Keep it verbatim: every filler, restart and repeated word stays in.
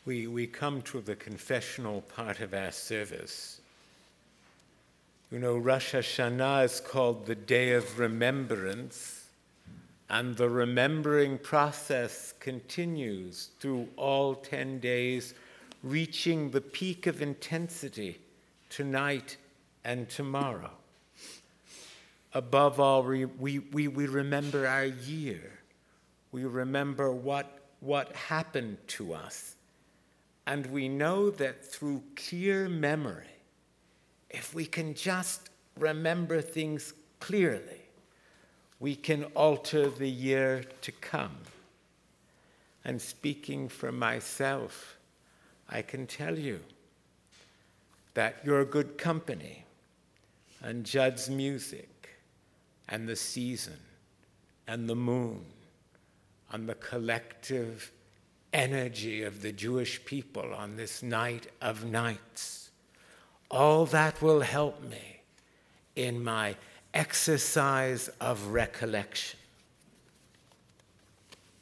we, we come to the confessional part of our service. You know, Rosh Hashanah is called the Day of Remembrance, and the remembering process continues through all ten days, reaching the peak of intensity tonight and tomorrow. Above all, we, we, we remember our year. We remember what, what happened to us. And we know that through clear memory, if we can just remember things clearly, we can alter the year to come. And speaking for myself, I can tell you that your good company and Judd's music and the season and the moon and the collective energy of the Jewish people on this night of nights, all that will help me in my exercise of recollection.